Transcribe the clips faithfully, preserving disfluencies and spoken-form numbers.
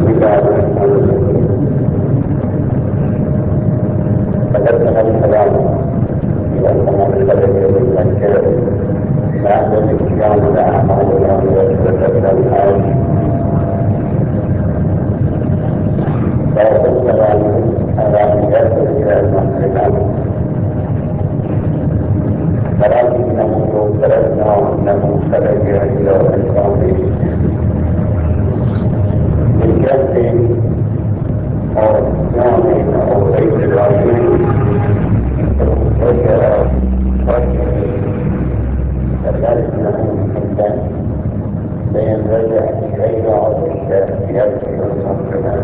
الله الرحمن الرحيم. تقدم الكلام إلى الأمر الذي يذكر بعد الإسلام الأعمال والتكلم الحاج ويذكر على أن يصل إلى المسلمات ولكنه تركنا أنه خرج إلى الإسلام بالجهد أو إسلام أو غير العظيم وجاء رجل كذلك نحن حتى بين رجع إليه عظم الشافعيات والمسلمات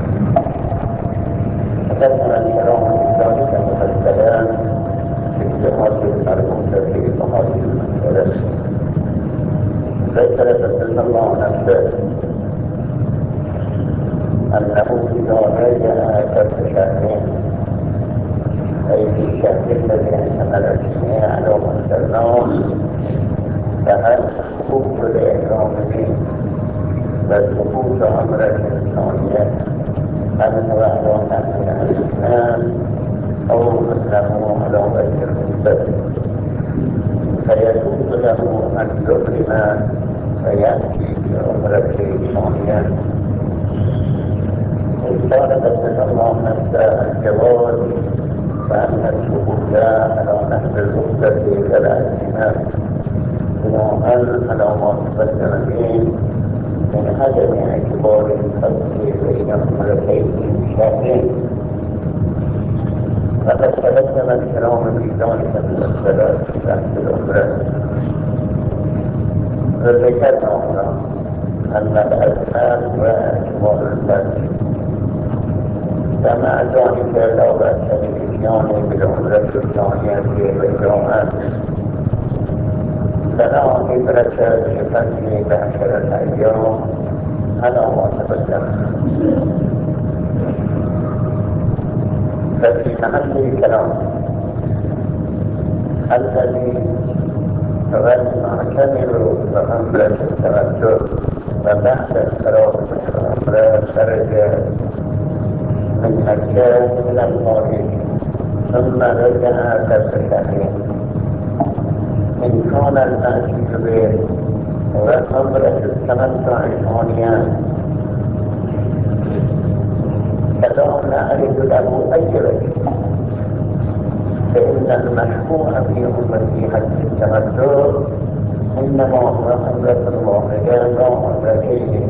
فذكر الكلام الإسلامي كما الكلام في اجتهاد المرموز في صحابة المسألة ذكر صلى الله نفسه أنه إذا رجع ثلاث شهرين أي في الشهر الذي احتمل الجميع على مستلمون فهل سقوط الإحرام به بل سقوط أمر الإنسانية هل هو أحرام من الإسلام أو أنه على وجه المستقبل فيجوز له أن يكرم فيأتي بأمر الإنسانية قال صلى الله نفسه الجواز فأن الشهود على نحو الرخصة كالأسماء بناء على ما تقدم به من عدم اعتبار الفصل بين امرتين شاهدين فقد تقدم الكلام في ذلك المسألة تحت الأمرة وذكرنا هنا أن الأسماء واعتبار الفصل فمع ذلك لا بأس بالإتيان بالعمرة الثانية في الإجراءات فلا عبرة بفصل بعشرة أيام على ما تقدم ففي محل الكلام الذي هو المعتمر بعمرة التمتع وبعد الفراغ من العمرة خرج من مكة إلى الخارج ثم رجع كالسكاكين إن كان الماشي به وعمرة التمتع ثانيا فلا نعرف له أي رجل فإن المشروع في أمة حج التمتع إنما هو عمرة واحدة لا عمرتين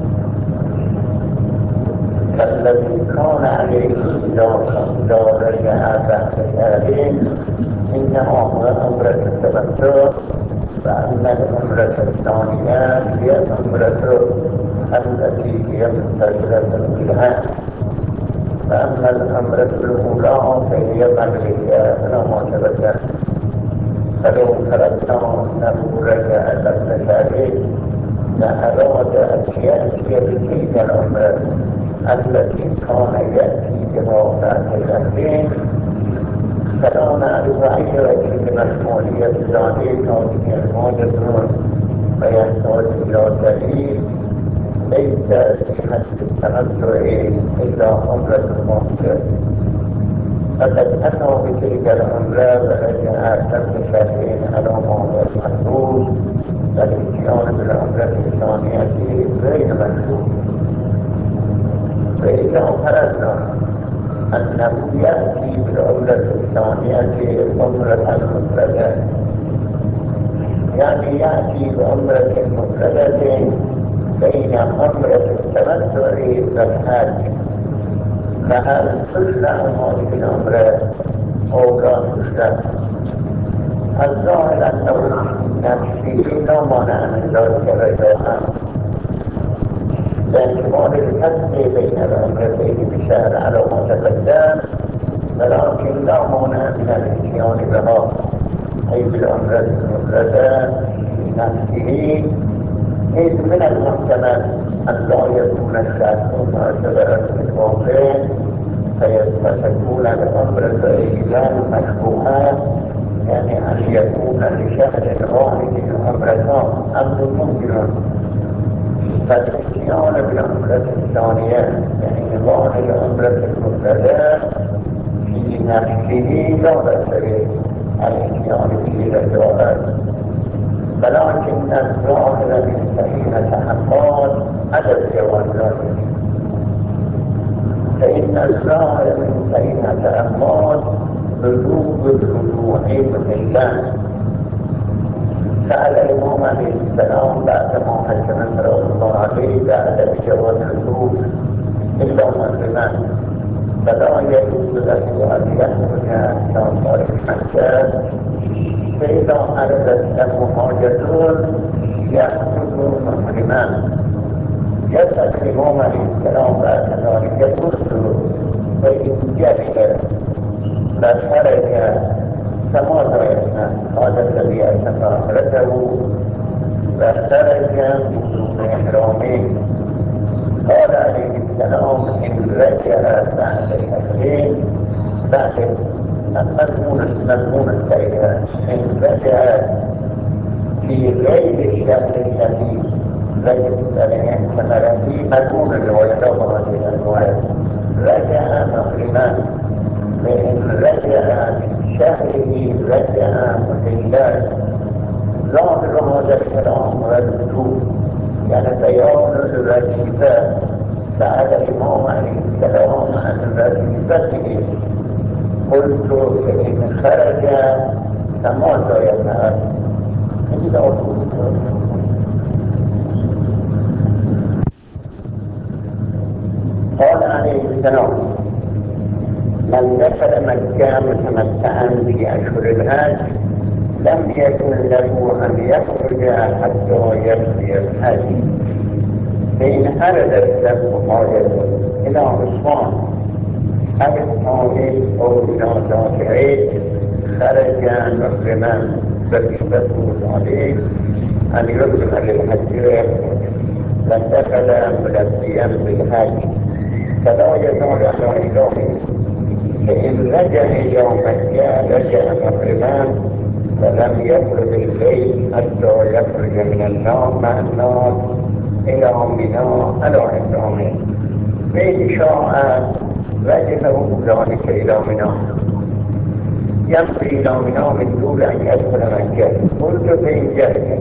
فالذي كان عليه إذا رجع بعد ذلك إنما هو عمرة التمتع فأما العمرة الثانية هي العمرة التي هي مستجرة بها فأما العمرة الأولى فهي مملكة كما تبين فلو فرضنا أنه رجع قبل ذلك لأراد أن يأتي بتلك العمرة التي كان يأتي بها بعد ذلك فلا نعرف أي وجه بمشمولية ذلك أو الموجود فيحتاج إلى دليل ليس في حد التمتع إلا عمرة الموجود فقد أتوا بتلك العمرة ورجع قبل شهرين على ما هو المحدود فالإتيان بالعمرة الثانية غير مشروع فإذا فرضنا أنه يأتي بالعمرة الثانية عمرة مفردة يعني يأتي بعمرة مفردة بين عمرة التمتع والحج فهل تشرع هذه العمرة أو لا تشرع؟ الظاهر أنه نفسه لا مانع من ذلك رجاء باعتبار الفصل بين العمرتين بشهر على ما تقدم ولكن لا مانع من الاتيان بها أي بالعمرة المفردة نفسه إذ من المحتمل أن لا يكون الشخص معتبرا في الواقع فيستكون العمرة إلى مشروعات يعني أن يكون لشهر واحد عمرتان أمر ممكن فالاتيان بالعمرة الثانية بعنوان العمرة المفردة في نفسه لا بأس به الاتيان به للدعاء، ولكن الظاهر من صحيحة حماد عدم جواز ذلك، فإن الظاهر من صحيحة حماد وجوب الرجوع بالله. سأل الإمام عليه السلام بعد ما حكم رسول الله عليه بعد جواز الرجوع إلا مسلما، فلا يجوز له أن يخرج إلى خارج مكة، فإذا عرضت له حاجة يخرج مسلما. يسأل الإمام عليه السلام بعد ذلك يقول فإن جهل فخرج فماذا يصنع؟ هذا الذي أتم آخرته وخرج بدون إحرامه. قال عليه السلام إن رجع بعد الحجين بعد مضمون مضمون السيئة إن رجع في غير الشهر الذي رجع ثمر في مضمون الرواية هذه الرواية رجع محرما، وإن رجع من شهره رجع محلا. ظاهر هذا الكلام والوجوب يعني بيان الوظيفة. سأل الإمام عليه السلام عن وظيفته، قلت فإن خرج فماذا يفعل؟ قال عليه السلام من دخل مكة متمتعا بأشهر الحج لم يكن له أن يخرج حتى يقضي الحج، فإن أردت له حاجة إلى عثمان أو الطائف أو إلى ذات عيد خرج محرما، فكتبه عليه أن يرجع للحج ودخل ملبيا بالحج، فلا يزال على إلهه. فإن رجع إلى مكة رجع محرما، فلم يخرج الليل حتى يخرج من النار مع النار إلى منى على إحرامه، فإن شاء رجعه ذلك إلى منى يمضي إلى منى من دون أن يدخل مكة. قلت فإن جهل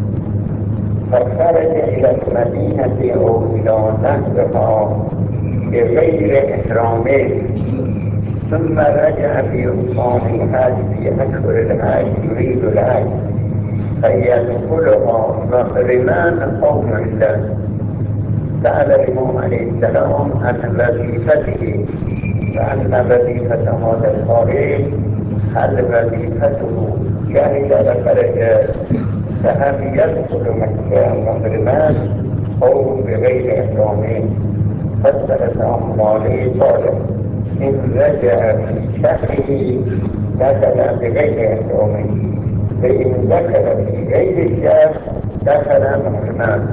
فخرج إلى المدينة أو إلى نهرها بغير إحرامه، ثم رجع في أوصال الحج في أشهر الحج يريد الحج فيدخلها محرما أو محلا. سأل الإمام عليه السلام عن وظيفته، فأن وظيفة هذا الخارج هل وظيفته جاهل وخرج، فهل يدخل مكة محرما أو بغير إحرامه؟ فسر سلام عليه قال إن رجع في شهره دخل بغير إحرامه، فإن دخل في غير الشهر دخل محرما.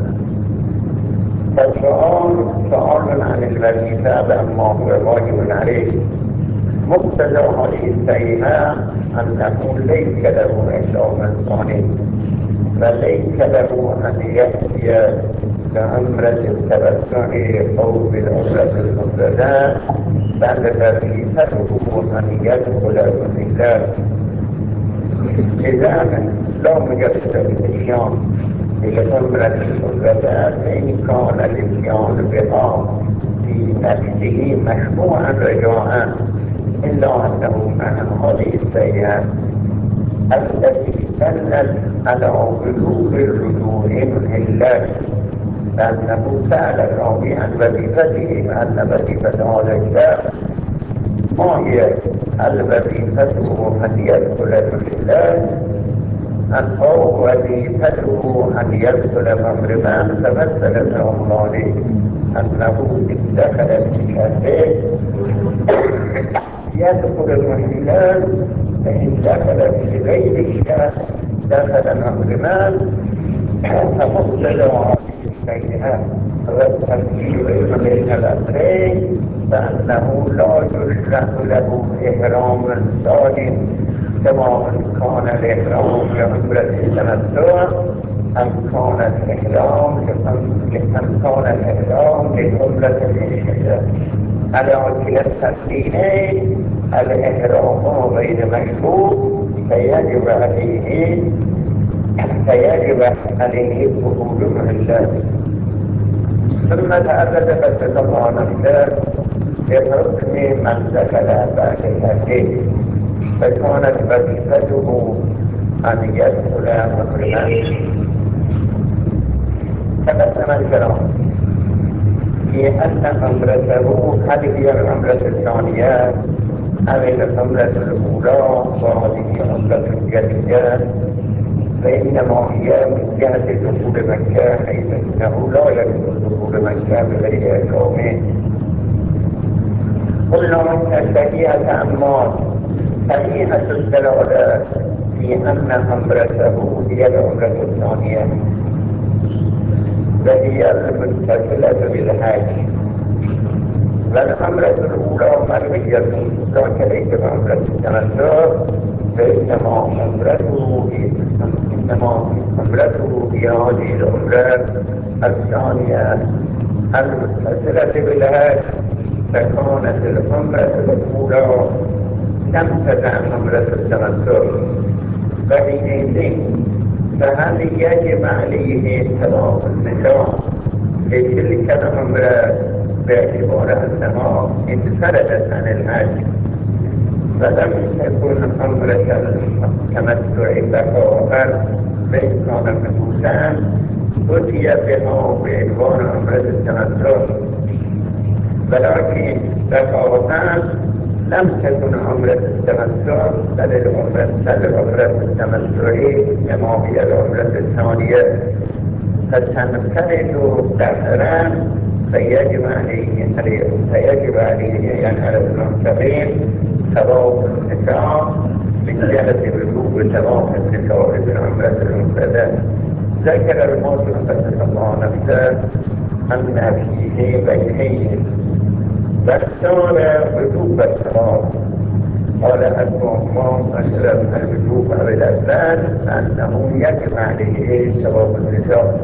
فالسؤال سؤال عن الوظيفة بأما هو واجب عليه، مقتضى هذه الكلمة أنه ليس له إحرام ثاني، فليس له أن يأتي بعمرة التمتع أو بالعمرة المفردة، بل وظيفته أن يدخل بالله. إذا لا مجرد الاتيان بالعمرة المفردة فإن كان الاتيان بها في نفسه مشروعا رجاء، إلا أنه مع هذه السيئة التي دلت على وجوب الرجوع إلا لأنه سأل الراوي عن وظيفته، أن وظيفة هذا الشخص ما هي؟ هل وظيفته أن يدخل بالله أو وظيفته أن يدخل محرما؟ فمثل لهم عليه أنه إن دخل في شهره يدخل المحلال، فإن دخل في غير الشهر دخل محرما. فمقتضى هذه السيئة والترتيب بين الأمرين فأنه لا يشرع له إحرام ثاني، سواء كان الإحرام بعمرة التمتع أمكان الإحرام أمكان الإحرام للعمرة المشهدة على كلا الترتيبين. الإحرام غير مشروط فيجب عليه فيجب عليه الخروج من الله. ثم تأكد فتطلع نفسه بحكم من دخل بعد الهدي، فكانت وظيفته أن يدخل محرما. تقدم الكلام في أن عمرته هل هي العمرة الثانية أم العمرة الأولى وهذه عمرة جديدة، فإنما هي من جهة دخول مكة، حيث أنه لا يجوز دخول مكة بغير إحرام. قلنا إن صحيحة أمار صحيحة الدلالة في أن عمرته هي العمرة الثانية وهي المتصلة بالحج، والعمرة الأولى مروية لا كليس بعمرة التمتع، فإنما عمرته إنما عمرته هي هذه العمرة الثانية المتصلة بالحج، فكانت العمرة الأولى لم تدع عمرة التمتع، فحينئذ فهل يجب عليه طواف النساء لتلك العمرة باعتبار أنها انفردت عن الحج، فلم تكن عمرة التمتع بقاء بإن كان محدوثا أتي بها بعنوان عمرة التمتع، ولكن بقاء لم تكن عمرة التمتع بل العمرة التمتعي كما هي العمرة الثانية، فتنفرد دهرا فيجب عليه فيجب عليه يعني على المعتمر طواف النساء من جهة بلوغ طواف النساء بالعمرة المفردة. ذكر الموت قدس الله نفسه أن فيه بيتين، فاختار وجوب الطواف. قال أبو عمر أشرف الوجوب أو الأسباب أنه يجب عليه طواف النساء.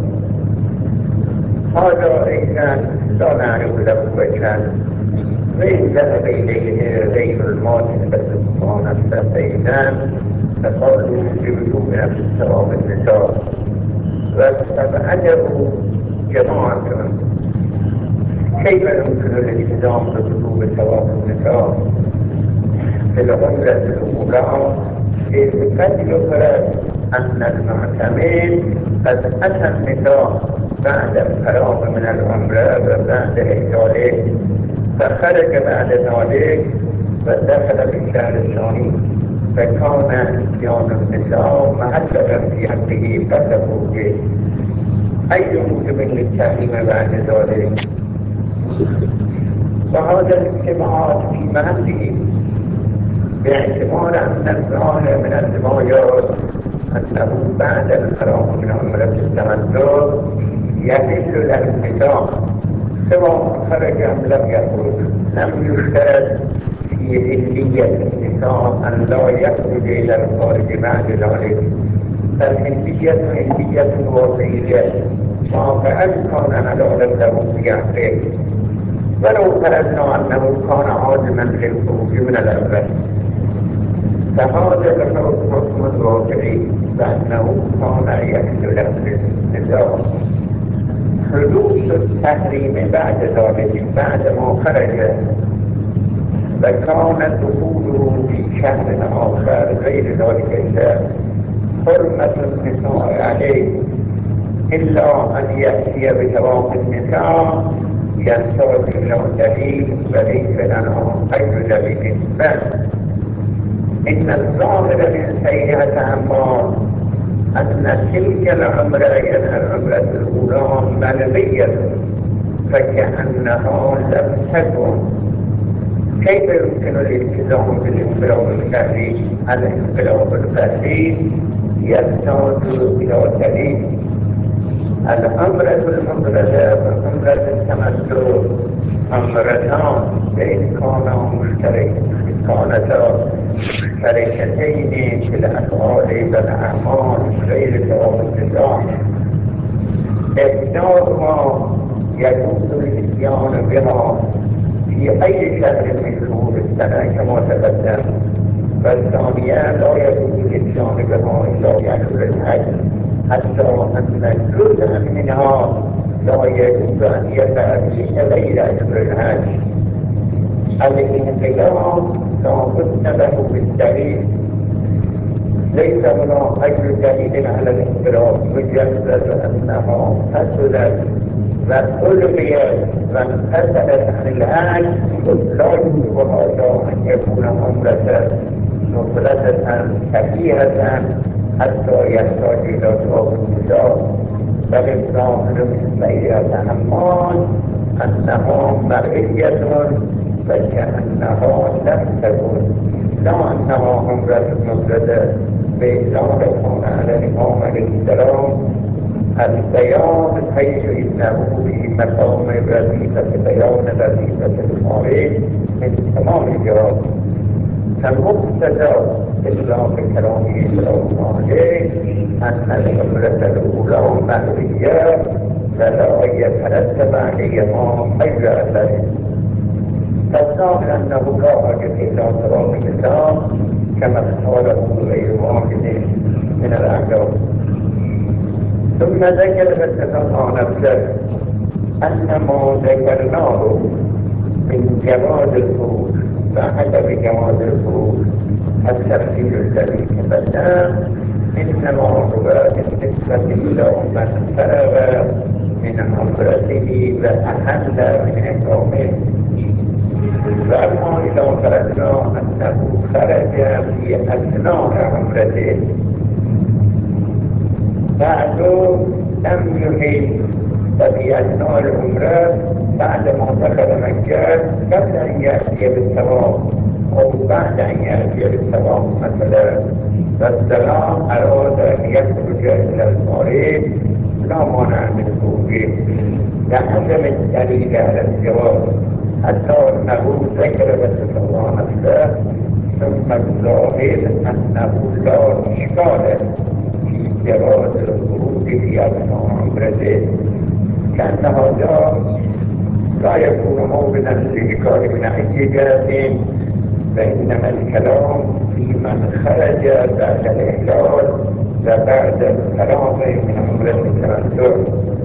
هذا إذا لا نعرف له وجها، وإن ذهب إليه غير الموت قدس الله نفسه فإذا فقالوا بوجوب نفس طواف النساء، واستبعده جماعة. كيف يمكن الالتزام بوجوب طواف النساء في العمرة الأولى إذ قد يفرض أن المعتمر قد أتى النساء بعد الفراغ من العمرة وبعد إحلاله، فخرج بعد ذلك ودخل في الشهر الثاني، فكان اتيان النساء محل في حقه قبل خروجه. أي موجب للتحريم بعد ذلك؟ وهذا الاجتماعات في محله باعتبار أن الظاهر من الروايات أنه بعد الفراغ من عمرة التمتع يحل له النساء سواء خرج أم لم يخرج. لم يشترط في هندية النساء أن لا يخرج إلى الخارج بعد ذلك، فالهندية هندية واقعية واقعا كان حلالا له في عقله، ولو فرضنا أنه كان عازما للخروج من العمرة، فهذا الحكم الواقعي بأنه كان يحل له النساء. حدوث التحريم بعد ذلك بعد ما خرج وكان دخوله في شهر آخر غير ذلك الشهر حرمة النساء عليه إلا أن يأتي بطواف النساء يحتاج إلى دليل وليس لنا غير دليل بل إن الظاهر من سيئة عمار أن تلك العمرة هي العمرة الأولى ملغية فكأنها لم تكن. كيف يمكن الالتزام بالانقلاب الفردي؟ الانقلاب الفردي يحتاج إلى دليل. العمرة المفردة وعمرة التمتع امرتان بین کانا مشترک کانتا شرکتین فی الافعال و الاعمال غیر توافقان احداهما يجوز الاتيان بها في أي شهر من شهور السنة كما تقدم، والثانية لا يجوز الاتيان بها إلا في أشهر الحج، حتى أن جزءا منها لا يجوز أن يقع فيه غير أشهر الحج. الانقياد لا بد له بالدليل، ليس هنا أي دليل على الانقراض، مجرد أنها فسدت وألغيت وانفصلت عن الحج لا يجوز هذا أن يكون عمرة مفردة صحيحة حتى يحتاج إلى توافق، بل الظاهر من غير تأمل أنها مرئية وكأنها لم تكن، لا أنها عمرة مفردة بإطلاق كون على الإمام عليه السلام البيان حيث إنه في مقام وظيفة بيان وظيفة الخارج من تمام الجواب، فالمقتضى إطلاق كلامه صلى الله عليه أن العمرة الأولى مرئية ولا يترتب عليها غير ذلك، فالظاهر أنه لا حاجة إلى توافق الله كما اختاره غير واحد من الأعداء. ثم ذكر باتفاق نفسه أن ما ذكرناه من جواز الخروج وعدم جواز الخروج التفسير الذي تبدأ إنما هو بالنسبة إلى من فرغ من عمرته وأحل من إحرامه، وأما إذا فرضنا أنه خرج في أثناء عمرته بعد لم يحل وفي أثناء العمرة بعد ما دخل مكة قبل أن يأتي بالثواب أو بعد أن يأتي بالثواب مثلا، والسلام أراد أن يخرج إلى الخارج لا مانع من خروجه لعدم الدليل على الجواز، حتى أنه ذكر باتفاق نفسه. ثم الظاهر أنه لا إشكال في جواز الخروج في أثناء عمرته، كأن هذا لا يكون موضعا للإشكال من أي جهة، فإنما الكلام في من خرج بعد الإحلال وبعد الفراغ من عمرة التمتع.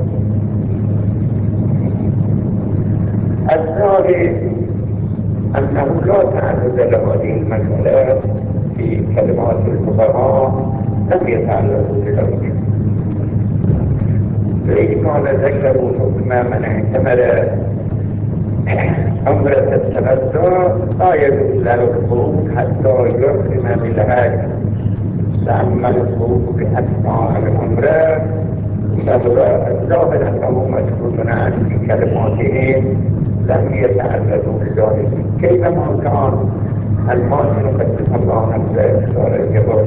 الظاهر أنه لا تعرض لهذه المسألة في كلمات الفقهاء لم يتعرضوا لذلك، فإن ذكروا حكم من اعتمر عمرة التمتع لا يجوز له الخروج حتى يحرم بالحج، فأما الخروج أثناء العمرة فهو الظاهر أنه مسكوت عنه في كلماتهم لم يتعرضوا لذلك، كيفما كان الماضي قد الله نفسه اختار الجواب،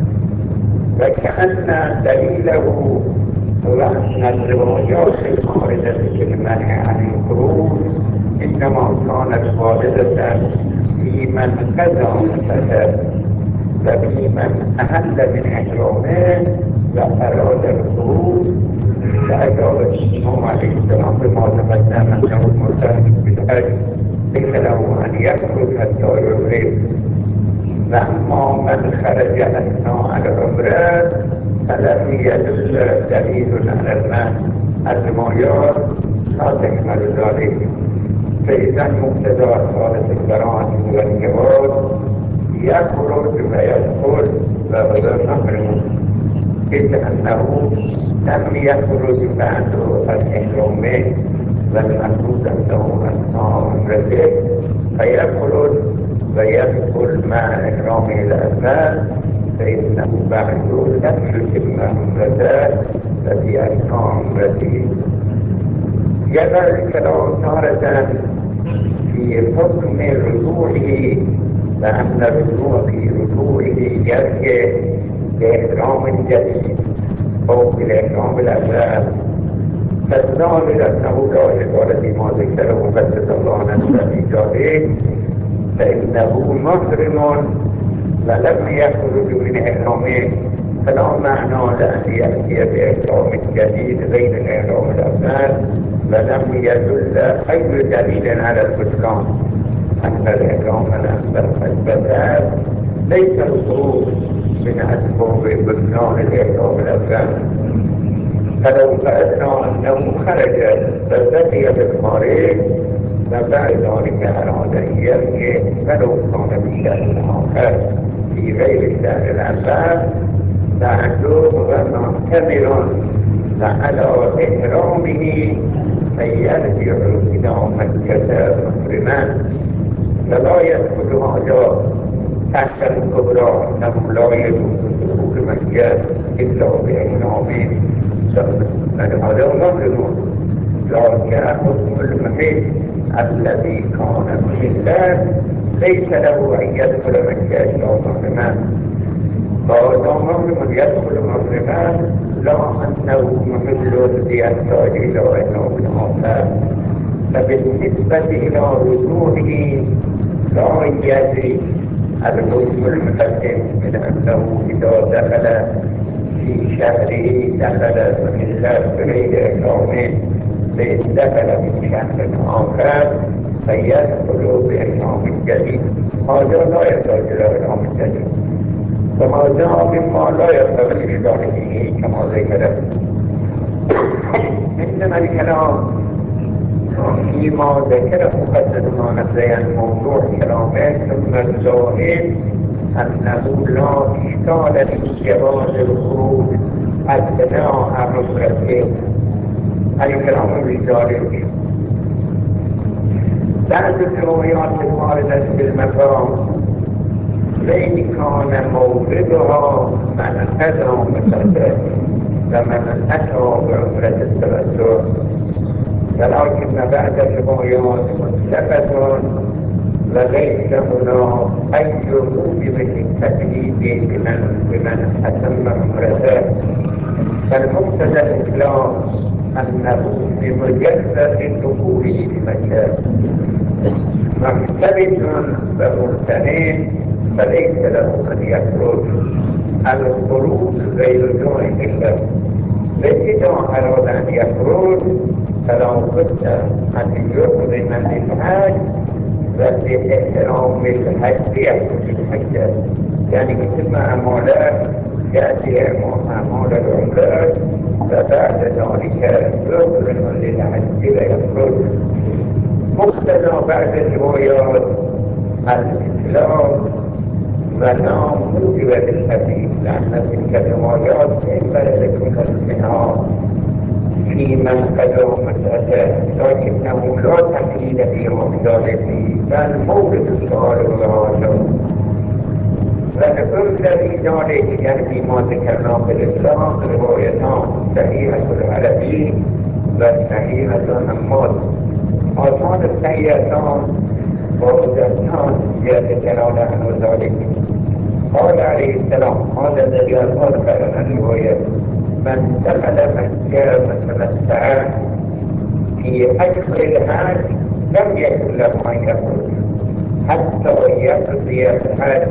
وكأن دليله هو أن الروايات الواردة في المنع عن الخروج إنما كانت واردة في من قضى الفساد وفي من أهل من إحرامه وأراد الخروج، فأجاب الإمام عليه السلام بما تقدم أنه مرتهن بالحج ليس له أن يخرج حتى يحرم، وأما من خرج أثناء العمرة فلم يدل دليل على المنع، الروايات لا تشمل ذلك، فإذا مقتضى صالة البراءة والجواز يخرج ويدخل وهو محرم، إذ أنه لم يخرج بعد الإحرام والمفروض أنه أثناء عمرته، فيخرج ويدخل مع إحرامه الأكبر، فإنه بعد لم يتم عمرته ففي أثناء عمرته. يظهر الكلام تارة في حكم رجوعه، فأن الرجوع في رجوعه يرجع لإحرام جديد أو بالإحرام الأول، فالظاهر أنه لا عبارة بما ذكره مقدس الله نفسه في ذلك فإنه محرم ولم يخرج من إحرامه فلا معنى لأن يأتي بإحرام جديد غير الإحرام الأول ولم يدل أي دليل على البطلان أن الإحرام الأول البدء ليس الخروج من أسباب بطلان الإحرام الأول فلو فرضنا أنه خرج فبقي بالخارج وبعد ذلك أراد أن يرجع ولو كان بشأن آخر في غير الشهر الأول فأنه محتمل وعلى إحرامه فيرجع إلى مكة محرما فلا يدخل هذا تحت الكبرى أنه لا يجوز دخول مكة إلا بإحرامه هذا محرم لكن حكم المحيط الذي كان محلا ليس له أن يدخل مكة إلا محرما فهذا محرم يدخل محرما لا أنه محل يحتاج إلى إحرام آخر فبالنسبة إلى رجوعه لا يدري الحكم المقدم من أنه إذا دخل في شهره دخل محلا بغير إحرامه فإن دخل من شهر آخر فيدخل بإحرام جديد هذا لا يحتاج إلى إحرام جديد وهذا مما لا يحتاج إشكال فيه كما ذكرت إنما الكلام فيما ذكر مقدمنا نفسه موضوع كلامه ثم الظاهر أنه لا إشكال في جواز الخروج أثناء عمرته الكلام بذلك بعض الروايات الواردة في المقام وإن كان موردها من أتى مسافر ومن أتى بعمرة التمتع ولكن بعد الروايات مختلفة وليس هناك أي موجب للتكليف بمن بمن أتم عمرته فالمقتضى الإسلام أنه بمجرد دخوله بمكة محتمل وممتنع فليس له أن يخرج الخروج غير جائز له فإذا أراد أن يخرج فلا بد أن يحرم للحج وبإحرام الحج يخرج الحج يعني مثل ما أماله يأتي أعمال العمرة فبعد ذلك يحرم للحج ويخرج مقتضى بعد الروايات الإسلام ولا موجب للحديث لأن تلك الروايات إما لكم منها في من قدر مسألة لكنه لا تقييد في مقداره بل مورد السؤال والروايات ونقول في ذلك يعني ما ذكرنا في الإسلام روايتان صحيحة العربي وصحيحة النماذج هاتان السيئتان ووجدتان يتكلون عن ذلك قال عليه السلام هذا الذي أظهر لنا الرواية من دخل مكة متمتعا في أكثر الحج لم يكن له أن يخرج حتى يقضي الحج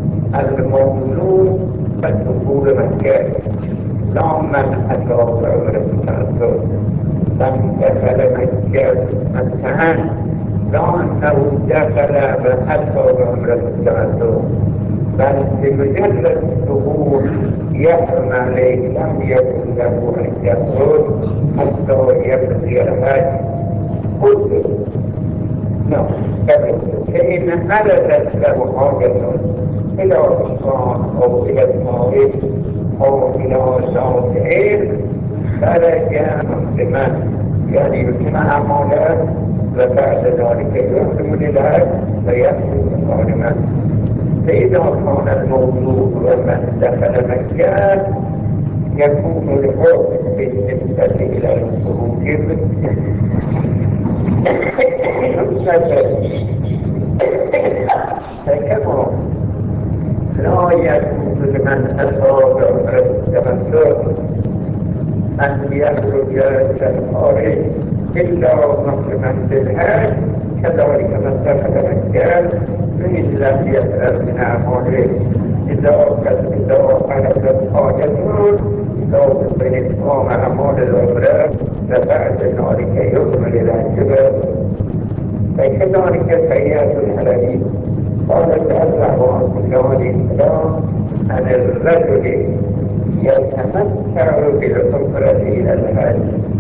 المولود بالدخول مكة لا من أتى بعمرة التمتع من دخل مكة متمتعا لا أنه دخل وأتى بعمرة التمتع بل بمجرد الدخول يحرم عليه لم يكن له أن يخرج حتى يقضي الحج قلت نعم فإن حدثت له حاجة إلى إنسان أو إلى الطريق أو إلى شاطئ خرج مسلما يعني يجمع أعماله وبعد ذلك يحرم للحج فيحرم قادما فإذا كان الموضوع ومن دخل مكة يكون الحكم بالنسبة إلى الخروج فكما لا يجوز لمن أتى بعمرة التمتع أن يخرج الخارج إلا محرما بالهاد، كذلك من دخل مكان فإن لم يسأل من أعماله إذا إذا خرج الخارجون إذا بإتمام أعمال الأخرى فبعد ذلك يكمل إلى الجبل. فكذلك سيئة الحديث قال تعالى عنه عليه السلام عن الرجل يتمتع بالعمرة إلى الحج.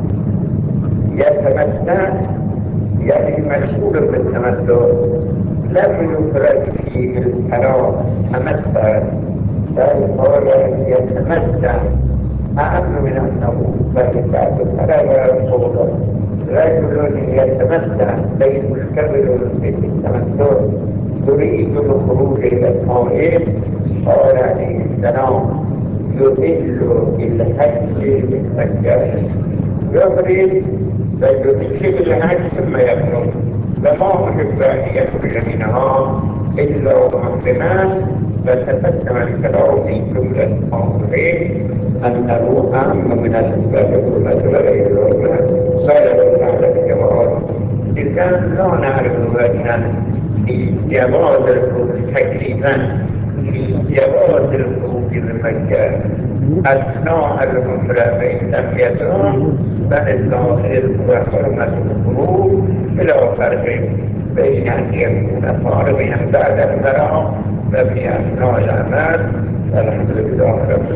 يتمتع يعني مشغول بالتمتع، لم يفرد فيه الحرام تمتع، بل قال يتمتع أهم من أنه فإذا فلا يصور رجل يتمتع بين مشكبر في التمتع يريد الخروج إلى الطائف. قال عليه السلام يذل الحج بالمجان، يخرج فيدخل الحج ثم يخرج، فما أحب أن يخرج منها إلا محرما. فتقدم الكلام في جملة الموضوعين أنه أهم من الحرمة وغيرهما. صلى على الجواب إذا لا نعرف أن في جواز الخروج تكليفا في جواز الخروج من مكة أثناء العمرة فإن لم يدرم فالظاهر وحرمة الخروج بلا فرق بين أن يكون فارغا بعد الفراغ وفي أثناء الأعمال. الحمد لله رب